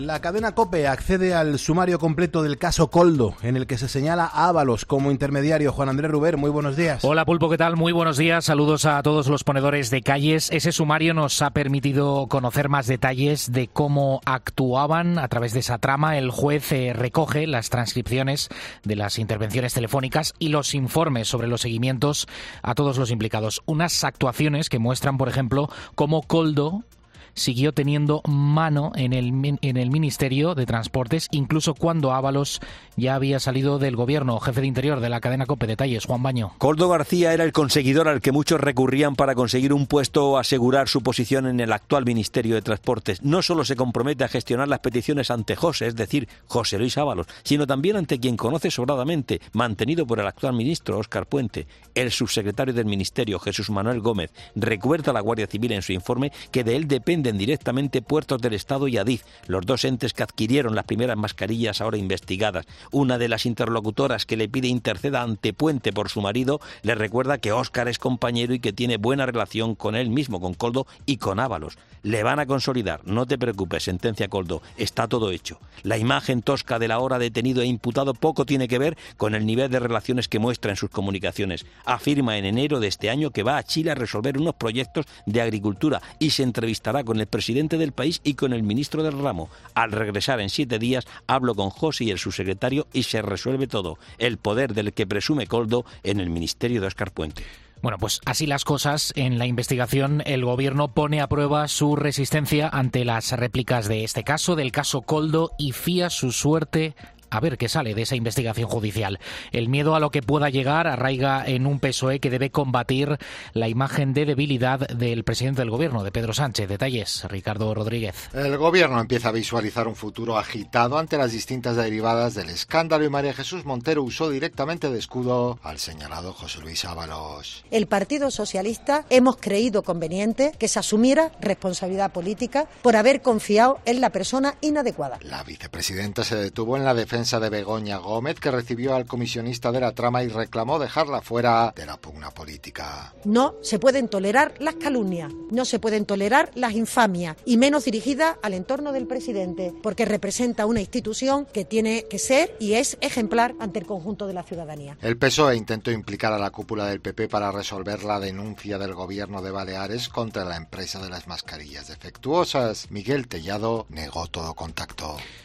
La cadena COPE accede al sumario completo del caso Koldo, en el que se señala a Ábalos como intermediario. Juan Andrés Ruber, muy buenos días. Hola Pulpo, ¿qué tal? Muy buenos días. Saludos a todos los ponedores de calles. Ese sumario nos ha permitido conocer más detalles de cómo actuaban a través de esa trama. El juez recoge las transcripciones de las intervenciones telefónicas y los informes sobre los seguimientos a todos los implicados. Unas actuaciones que muestran, por ejemplo, cómo Koldo siguió teniendo mano en el Ministerio de Transportes, incluso cuando Ábalos ya había salido del gobierno. Jefe de Interior de la cadena COPE. Detalles, Juan Baño. Koldo García era el conseguidor al que muchos recurrían para conseguir un puesto o asegurar su posición en el actual Ministerio de Transportes. No solo se compromete a gestionar las peticiones ante José, es decir, José Luis Ábalos, sino también ante quien conoce sobradamente, mantenido por el actual ministro Óscar Puente. El subsecretario del Ministerio, Jesús Manuel Gómez, recuerda a la Guardia Civil en su informe que de él dependen directamente Puertos del Estado y Adif, los dos entes que adquirieron las primeras mascarillas ahora investigadas. Una de las interlocutoras que le pide interceda ante Puente por su marido le recuerda que Óscar es compañero y que tiene buena relación con él mismo, con Koldo y con Ábalos. Le van a consolidar, no te preocupes, sentencia Koldo, está todo hecho. La imagen tosca del ahora detenido e imputado poco tiene que ver con el nivel de relaciones que muestra en sus comunicaciones. Afirma en enero de este año que va a Chile a resolver unos proyectos de agricultura y se entrevistará con el presidente del país y con el ministro del ramo. Al regresar en 7 días, hablo con José y el subsecretario y se resuelve todo. El poder del que presume Koldo en el ministerio de Óscar Puente. Bueno, pues así las cosas. En la investigación, el gobierno pone a prueba su resistencia ante las réplicas de este caso, del caso Koldo, y fía su suerte a ver qué sale de esa investigación judicial. El miedo a lo que pueda llegar arraiga en un PSOE que debe combatir la imagen de debilidad del presidente del gobierno, de Pedro Sánchez. Detalles, Ricardo Rodríguez. El gobierno empieza a visualizar un futuro agitado ante las distintas derivadas del escándalo y María Jesús Montero usó directamente de escudo al señalado José Luis Ábalos. El Partido Socialista hemos creído conveniente que se asumiera responsabilidad política por haber confiado en la persona inadecuada. La vicepresidenta se detuvo en la defensa de Begoña Gómez, que recibió al comisionista de la trama y reclamó dejarla fuera de la pugna política. No se pueden tolerar las calumnias, no se pueden tolerar las infamias, y menos dirigidas al entorno del presidente, porque representa una institución que tiene que ser y es ejemplar ante el conjunto de la ciudadanía. El PSOE intentó implicar a la cúpula del PP para resolver la denuncia del gobierno de Baleares contra la empresa de las mascarillas defectuosas. Miguel Tellado negó todo contacto.